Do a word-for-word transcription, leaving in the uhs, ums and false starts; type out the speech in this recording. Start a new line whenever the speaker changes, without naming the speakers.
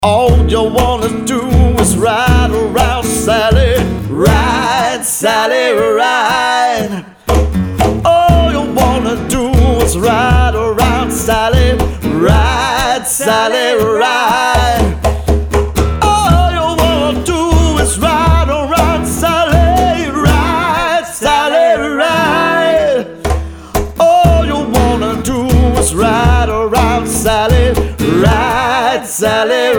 All you wanna do is ride around Sally, ride, Sally, ride. All you wanna do is ride around Sally, ride, Sally, ride. All you wanna do is ride around Sally, ride, Sally, ride. All you wanna do is ride around Sally, ride, Sally,